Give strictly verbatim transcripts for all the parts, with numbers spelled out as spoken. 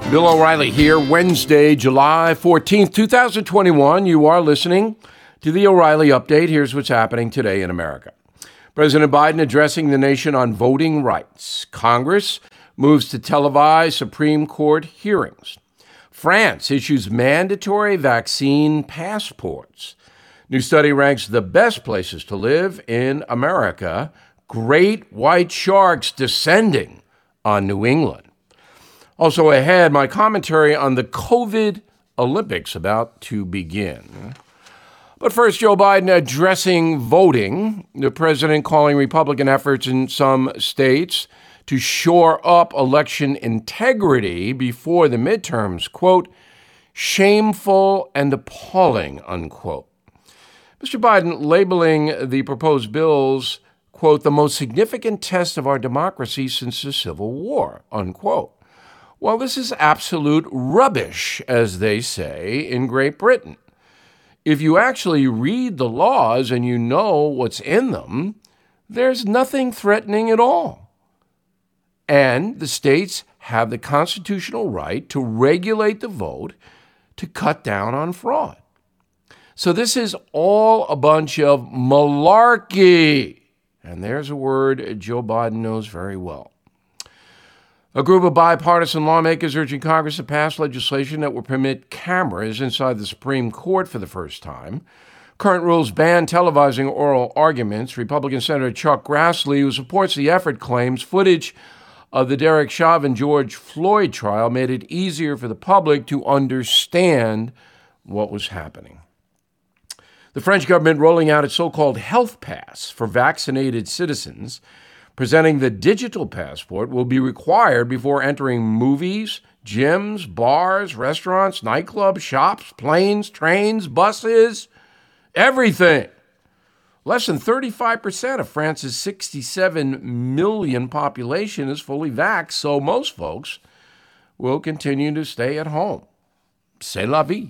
Bill O'Reilly here, Wednesday, July fourteenth, twenty twenty-one. You are listening to the O'Reilly Update. Here's what's happening today in America. President Biden addressing the nation on voting rights. Congress moves to televise Supreme Court hearings. France issues mandatory vaccine passports. New study ranks the best places to live in America. Great white sharks descending on New England. Also ahead, my commentary on the COVID Olympics about to begin. But first, Joe Biden addressing voting. The president calling Republican efforts in some states to shore up election integrity before the midterms, quote, shameful and appalling, unquote. Mister Biden labeling the proposed bills, quote, the most significant test of our democracy since the Civil War, unquote. Well, this is absolute rubbish, as they say in Great Britain. If you actually read the laws and you know what's in them, there's nothing threatening at all. And the states have the constitutional right to regulate the vote to cut down on fraud. So this is all a bunch of malarkey. And there's a word Joe Biden knows very well. A group of bipartisan lawmakers urging Congress to pass legislation that will permit cameras inside the Supreme Court for the first time. Current rules ban televising oral arguments. Republican Senator Chuck Grassley, who supports the effort, claims footage of the Derek Chauvin George Floyd trial made it easier for the public to understand what was happening. The French government rolling out its so-called health pass for vaccinated citizens. Presenting the digital passport will be required before entering movies, gyms, bars, restaurants, nightclubs, shops, planes, trains, buses, everything. Less than thirty-five percent of France's sixty-seven million population is fully vaxxed, so most folks will continue to stay at home. C'est la vie.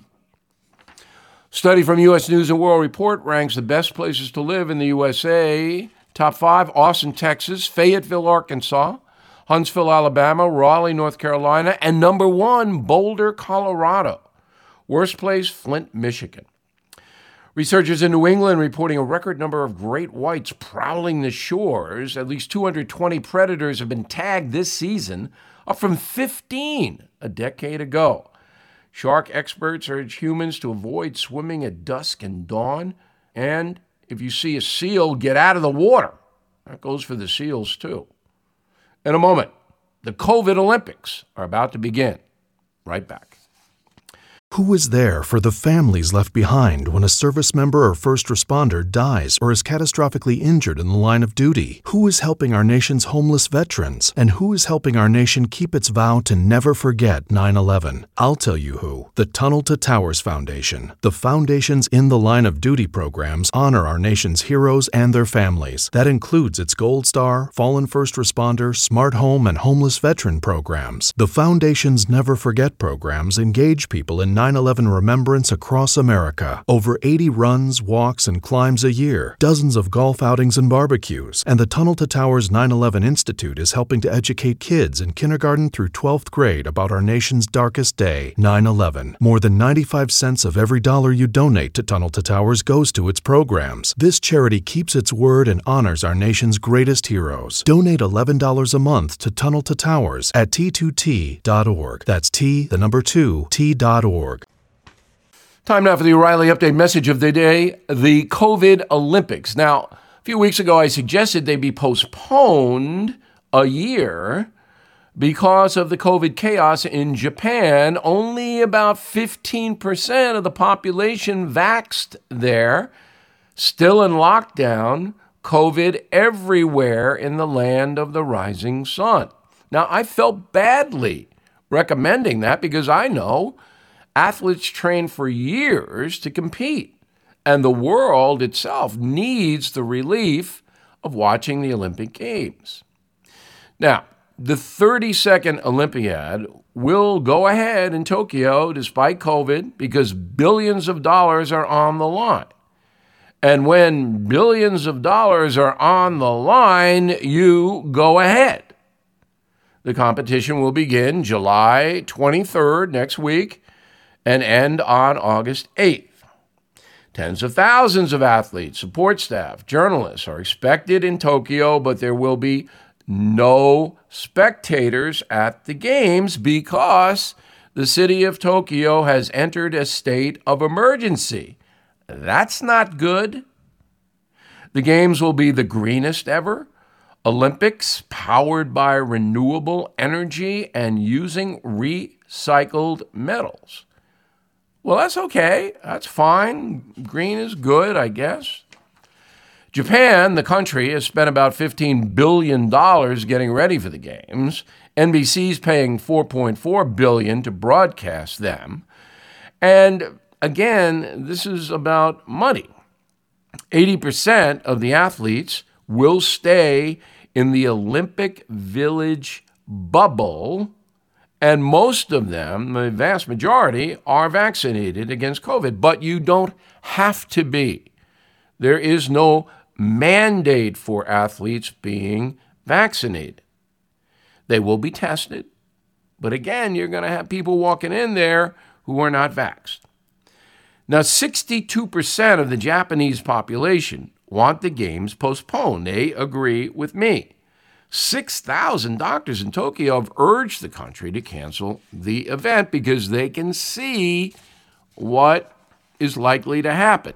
Study from U S News and World Report ranks the best places to live in the U S A. Top five, Austin, Texas, Fayetteville, Arkansas, Huntsville, Alabama, Raleigh, North Carolina, and number one, Boulder, Colorado. Worst place, Flint, Michigan. Researchers in New England reporting a record number of great whites prowling the shores. At least two hundred twenty predators have been tagged this season, up from fifteen a decade ago. Shark experts urge humans to avoid swimming at dusk and dawn, and if you see a seal, get out of the water. That goes for the seals, too. In a moment, the COVID Olympics are about to begin. Right back. Who is there for the families left behind when a service member or first responder dies or is catastrophically injured in the line of duty? Who is helping our nation's homeless veterans? And who is helping our nation keep its vow to never forget nine eleven? I'll tell you who. The Tunnel to Towers Foundation. The foundation's In the Line of Duty programs honor our nation's heroes and their families. That includes its Gold Star, Fallen First Responder, Smart Home, and Homeless Veteran programs. The foundation's Never Forget programs engage people in nine eleven remembrance across America. Over eighty runs, walks, and climbs a year, dozens of golf outings and barbecues, and the Tunnel to Towers nine eleven Institute is helping to educate kids in kindergarten through twelfth grade about our nation's darkest day, nine eleven. More than ninety-five cents of every dollar you donate to Tunnel to Towers goes to its programs. This charity keeps its word and honors our nation's greatest heroes. Donate eleven dollars a month to Tunnel to Towers at T two T dot org. That's T, the number two, T dot org. Time now for the O'Reilly Update message of the day, the COVID Olympics. Now, a few weeks ago, I suggested they be postponed a year because of the COVID chaos in Japan. Only about fifteen percent of the population vaxxed there, still in lockdown, COVID everywhere in the land of the rising sun. Now, I felt badly recommending that because I know athletes train for years to compete, and the world itself needs the relief of watching the Olympic Games. Now, the thirty-second Olympiad will go ahead in Tokyo despite COVID because billions of dollars are on the line. And when billions of dollars are on the line, you go ahead. The competition will begin July twenty-third, next week, and end on August eighth. Tens of thousands of athletes, support staff, journalists are expected in Tokyo, but there will be no spectators at the games because the city of Tokyo has entered a state of emergency. That's not good. The games will be the greenest ever Olympics powered by renewable energy and using recycled metals. Well, that's okay. That's fine. Green is good, I guess. Japan, the country, has spent about fifteen billion dollars getting ready for the games. N B C's paying four point four billion dollars to broadcast them. And again, this is about money. eighty percent of the athletes will stay in the Olympic Village bubble, and most of them, the vast majority, are vaccinated against COVID. But you don't have to be. There is no mandate for athletes being vaccinated. They will be tested, but again, you're going to have people walking in there who are not vaxxed. Now, sixty-two percent of the Japanese population want the games postponed. They agree with me. six thousand doctors in Tokyo have urged the country to cancel the event because they can see what is likely to happen.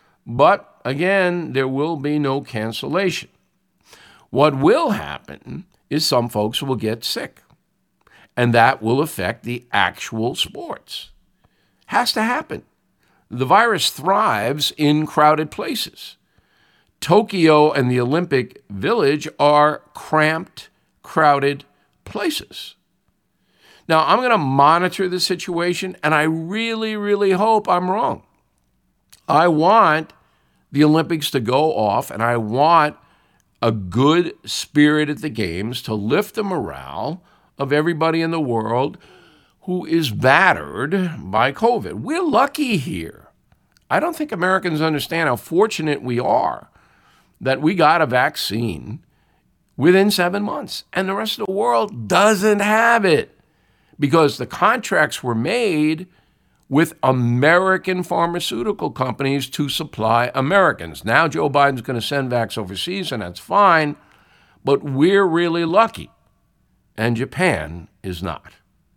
But again, there will be no cancellation. What will happen is some folks will get sick, and that will affect the actual sports. Has to happen. The virus thrives in crowded places. Tokyo and the Olympic Village are cramped, crowded places. Now, I'm going to monitor the situation, and I really, really hope I'm wrong. I want the Olympics to go off, and I want a good spirit at the games to lift the morale of everybody in the world who is battered by COVID. We're lucky here. I don't think Americans understand how fortunate we are that we got a vaccine within seven months, and the rest of the world doesn't have it because the contracts were made with American pharmaceutical companies to supply Americans. Now Joe Biden's going to send vax overseas, and that's fine, but we're really lucky, and Japan is not.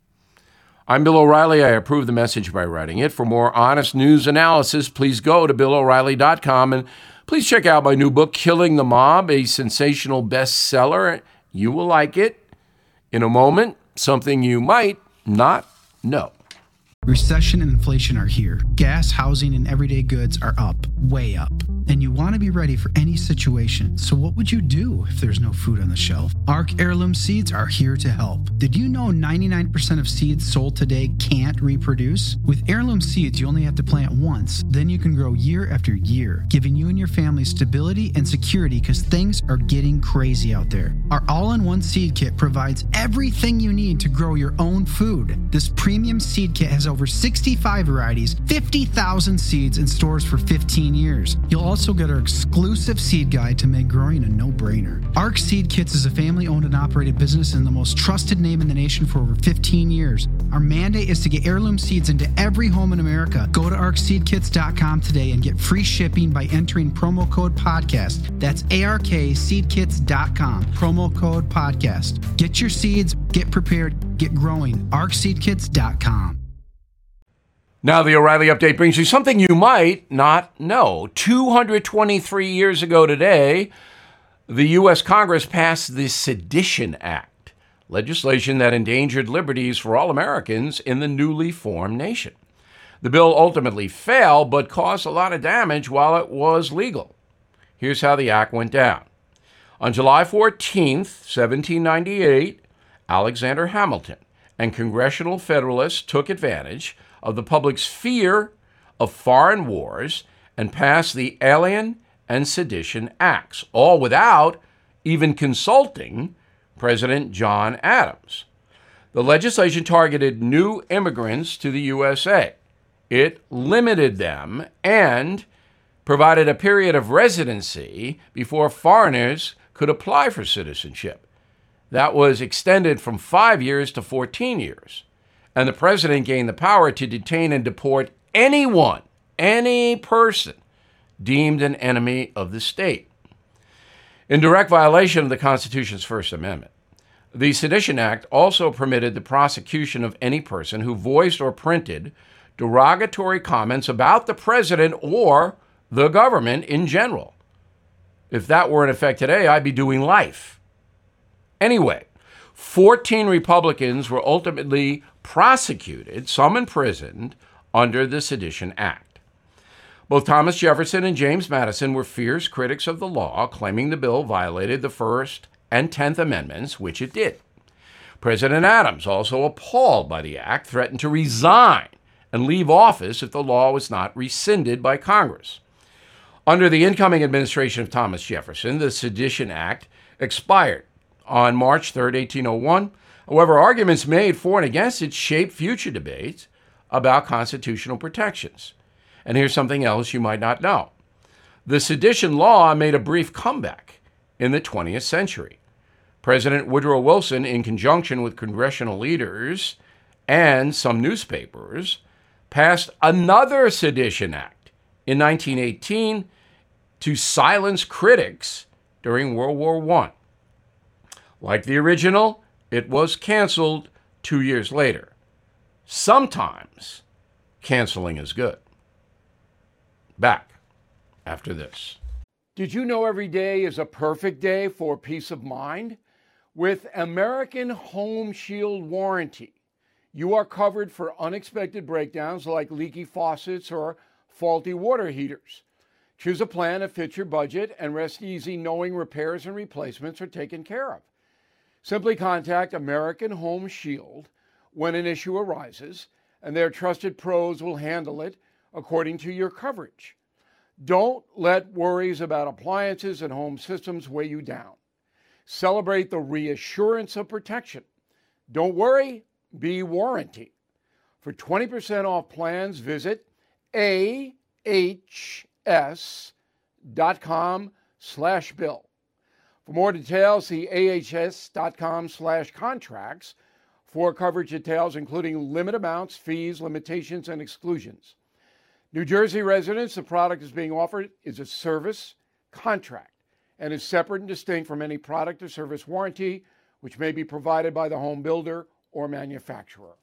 I'm Bill O'Reilly. I approve the message by writing it. For more honest news analysis, please go to bill o'reilly dot com, and please check out my new book, Killing the Mob, a sensational bestseller. You will like it. In a moment, something you might not know. Recession and inflation are here. Gas, housing, and everyday goods are up, way up. And you want to be ready for any situation. So what would you do if there's no food on the shelf? Ark Heirloom Seeds are here to help. Did you know ninety-nine percent of seeds sold today can't reproduce? With Heirloom Seeds, you only have to plant once. Then you can grow year after year, giving you and your family stability and security because things are getting crazy out there. Our all-in-one seed kit provides everything you need to grow your own food. This premium seed kit has over sixty-five varieties, fifty thousand seeds, and stores for fifteen years. You'll also get our exclusive seed guide to make growing a no-brainer. Ark Seed Kits is a family-owned and operated business and the most trusted name in the nation for over fifteen years. Our mandate is to get heirloom seeds into every home in America. Go to ark seed kits dot com today and get free shipping by entering promo code podcast. That's A R K seed kits dot com, promo code podcast. Get your seeds, get prepared, get growing. ark seed kits dot com. Now, the O'Reilly Update brings you something you might not know. two hundred twenty-three years ago today, the U S Congress passed the Sedition Act, legislation that endangered liberties for all Americans in the newly formed nation. The bill ultimately failed, but caused a lot of damage while it was legal. Here's how the act went down. On July fourteenth, seventeen ninety-eight, Alexander Hamilton and Congressional Federalists took advantage of the public's fear of foreign wars and passed the Alien and Sedition Acts, all without even consulting President John Adams. The legislation targeted new immigrants to the U S A. It limited them and provided a period of residency before foreigners could apply for citizenship. that was extended from five years to fourteen years. And the president gained the power to detain and deport anyone, any person deemed an enemy of the state. In direct violation of the Constitution's First Amendment, the Sedition Act also permitted the prosecution of any person who voiced or printed derogatory comments about the president or the government in general. If that were in effect today, I'd be doing life. Anyway, fourteen Republicans were ultimately prosecuted, some imprisoned, under the Sedition Act. Both Thomas Jefferson and James Madison were fierce critics of the law, claiming the bill violated the First and Tenth Amendments, which it did. President Adams, also appalled by the act, threatened to resign and leave office if the law was not rescinded by Congress. Under the incoming administration of Thomas Jefferson, the Sedition Act expired on March third, eighteen oh one. However, arguments made for and against it shaped future debates about constitutional protections. And here's something else you might not know. The sedition law made a brief comeback in the twentieth century. President Woodrow Wilson, in conjunction with congressional leaders and some newspapers, passed another Sedition Act in nineteen eighteen to silence critics during World War One. Like the original, it was canceled two years later. Sometimes canceling is good. Back after this. Did you know every day is a perfect day for peace of mind? With American Home Shield Warranty, you are covered for unexpected breakdowns like leaky faucets or faulty water heaters. Choose a plan that fits your budget and rest easy knowing repairs and replacements are taken care of. Simply contact American Home Shield when an issue arises, and their trusted pros will handle it according to your coverage. Don't let worries about appliances and home systems weigh you down. Celebrate the reassurance of protection. Don't worry, be warranty. For twenty percent off plans, visit A H S dot com slash bill. For more details, see A H S dot com slash contracts for coverage details, including limit amounts, fees, limitations, and exclusions. New Jersey residents, the product is being offered is a service contract and is separate and distinct from any product or service warranty, which may be provided by the home builder or manufacturer.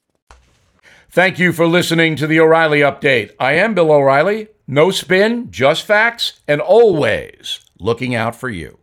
Thank you for listening to the O'Reilly Update. I am Bill O'Reilly. No spin, just facts, and always looking out for you.